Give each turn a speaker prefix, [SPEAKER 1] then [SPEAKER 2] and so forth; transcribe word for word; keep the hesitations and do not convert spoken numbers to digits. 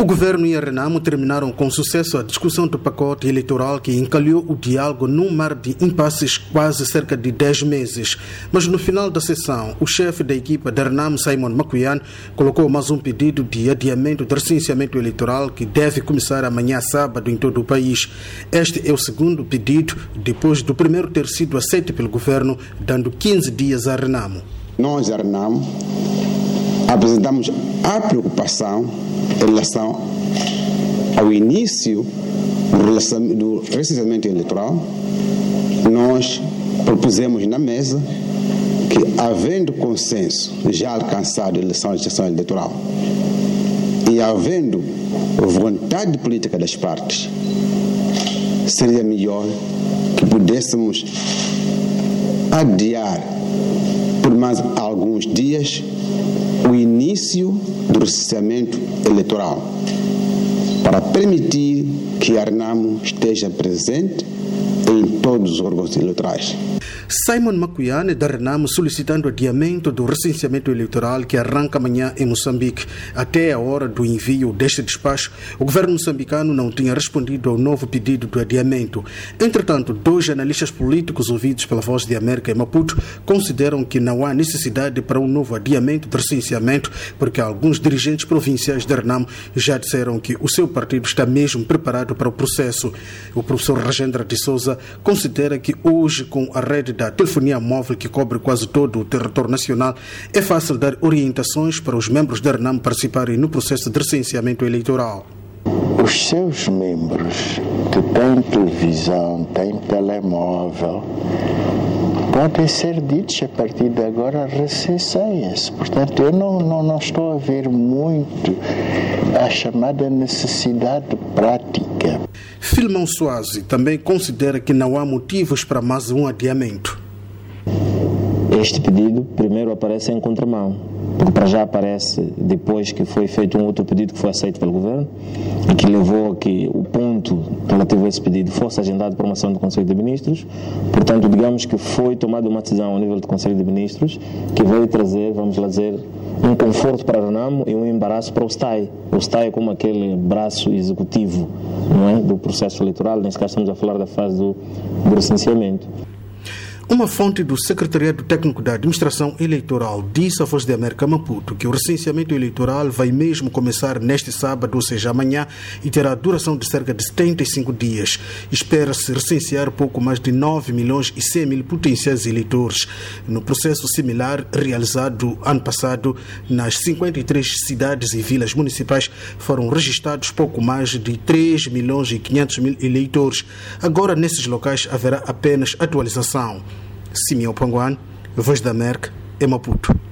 [SPEAKER 1] O governo e a Renamo terminaram com sucesso a discussão do pacote eleitoral que encalhou o diálogo num mar de impasses quase cerca de dez meses. Mas no final da sessão, o chefe da equipa da Renamo, Simon Makuyan, colocou mais um pedido de adiamento do recenseamento eleitoral que deve começar amanhã sábado em todo o país. Este é o segundo pedido, depois do primeiro ter sido aceito pelo governo, dando quinze dias à Renamo.
[SPEAKER 2] Nós, a Renamo, apresentamos a preocupação em relação ao início do recenseamento eleitoral. Nós propusemos na mesa que, havendo consenso já alcançado em relação à legislação eleitoral e havendo vontade política das partes, seria melhor que pudéssemos adiar por mais alguns dias o início do recenseamento eleitoral, para permitir que a Renamo esteja presente em todos os órgãos eleitorais.
[SPEAKER 1] Simon Makuyan, da Renamo, solicitando adiamento do recenseamento eleitoral que arranca amanhã em Moçambique. Até a hora do envio deste despacho, o governo moçambicano não tinha respondido ao novo pedido de adiamento. Entretanto, dois analistas políticos ouvidos pela Voz de América em Maputo consideram que não há necessidade para um novo adiamento do recenseamento, porque alguns dirigentes provinciais da Renamo já disseram que o seu partido está mesmo preparado para o processo. O professor Rajendra de Souza considera que hoje, com a rede da telefonia móvel que cobre quase todo o território nacional, é fácil dar orientações para os membros da Renamo participarem no processo de recenseamento eleitoral.
[SPEAKER 3] Os seus membros que têm televisão, têm telemóvel, podem ser ditos a partir de agora recenseiem-se. Portanto, eu não, não, não estou a ver muito a chamada necessidade prática.
[SPEAKER 1] Filmão Suazi também considera que não há motivos para mais um adiamento.
[SPEAKER 4] Este pedido primeiro aparece em contramão, porque para já aparece depois que foi feito um outro pedido que foi aceito pelo governo e que levou a que o ponto relativo a esse pedido fosse agendado por uma ação do Conselho de Ministros. Portanto, digamos que foi tomada uma decisão ao nível do Conselho de Ministros que veio trazer, vamos lá dizer, um conforto para a Renamo e um embaraço para o S T A I. O S T A I é como aquele braço executivo, não é, do processo eleitoral. Nesse caso estamos a falar da fase do, do recenseamento.
[SPEAKER 1] Uma fonte do Secretariado Técnico da Administração Eleitoral disse à Voz de América Maputo que o recenseamento eleitoral vai mesmo começar neste sábado, ou seja, amanhã, e terá duração de cerca de setenta e cinco dias. Espera-se recensear pouco mais de nove milhões e cem mil potenciais eleitores. No processo similar realizado ano passado, nas cinquenta e três cidades e vilas municipais foram registrados pouco mais de três milhões e quinhentos mil eleitores. Agora, nesses locais, haverá apenas atualização. Simeão Panguan, Voz da América, em Maputo.